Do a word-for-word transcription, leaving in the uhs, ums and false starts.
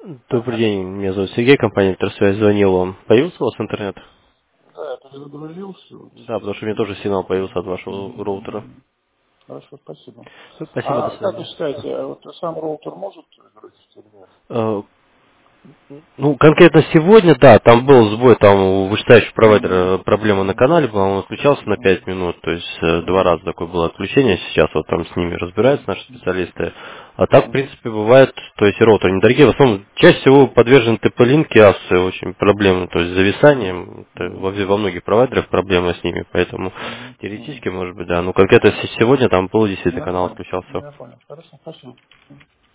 Добрый день, меня зовут Сергей, компания Интерсвязь, звонил вам. Появился у вас интернет? Да, я перезагрузился. Вот Да, здесь. потому что у меня тоже сигнал появился от вашего роутера. Мгм. Хорошо, спасибо. Всё, спасибо, до А как вы свидания. считаете, а вот сам роутер может грузить или нет? Э, Ну, конкретно сегодня, да, там был сбой, там у вышестоящего провайдера проблема на канале была, он отключался на пять Мгм. минут, то есть э, два раза такое было отключение, сейчас вот там с ними разбираются наши специалисты. А так, в Мгм. принципе, бывает, то есть роутеры недорогие, в основном чаще всего подвержены тэ пэ-линки, асы очень проблемы, то есть с зависанием, это во, Мгм. во многих провайдерах проблемы с ними, поэтому Мгм. Мгм. теоретически, может быть, да, но конкретно с- сегодня там был Ну, действительно я канал понял. отключался. Ну, я понял. Хорошо, спасибо.